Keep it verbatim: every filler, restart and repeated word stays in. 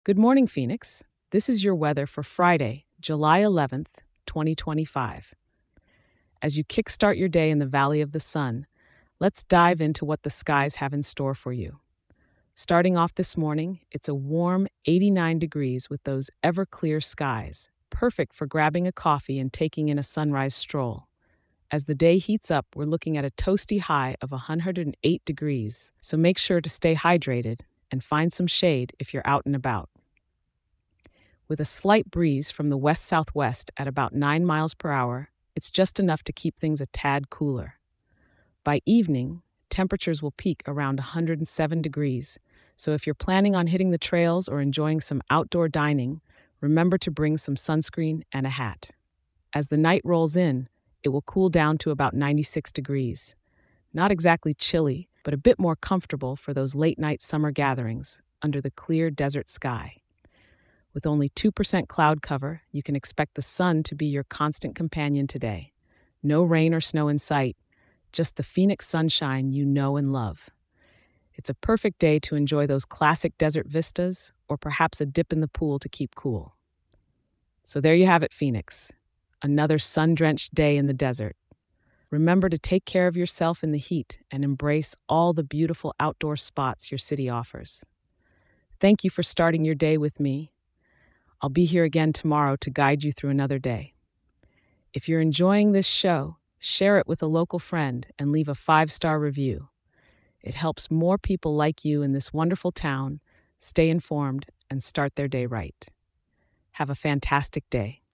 Good morning, Phoenix. This is your weather for Friday, July eleventh, twenty twenty-five. As you kickstart your day in the Valley of the Sun, let's dive into what the skies have in store for you. Starting off this morning, it's a warm eighty-nine degrees with those ever clear skies, perfect for grabbing a coffee and taking in a sunrise stroll. As the day heats up, we're looking at a toasty high of one hundred eight degrees, so make sure to stay hydrated and find some shade if you're out and about. With a slight breeze from the west southwest at about nine miles per hour, it's just enough to keep things a tad cooler. By evening, temperatures will peak around one hundred seven degrees, so if you're planning on hitting the trails or enjoying some outdoor dining, remember to bring some sunscreen and a hat. As the night rolls in, it will cool down to about ninety-six degrees. Not exactly chilly, but a bit more comfortable for those late night summer gatherings under the clear desert sky. With only two percent cloud cover, you can expect the sun to be your constant companion today. No rain or snow in sight, just the Phoenix sunshine you know and love. It's a perfect day to enjoy those classic desert vistas or perhaps a dip in the pool to keep cool. So there you have it, Phoenix. Another sun-drenched day in the desert. Remember to take care of yourself in the heat and embrace all the beautiful outdoor spots your city offers. Thank you for starting your day with me. I'll be here again tomorrow to guide you through another day. If you're enjoying this show, share it with a local friend and leave a five-star review. It helps more people like you in this wonderful town stay informed and start their day right. Have a fantastic day.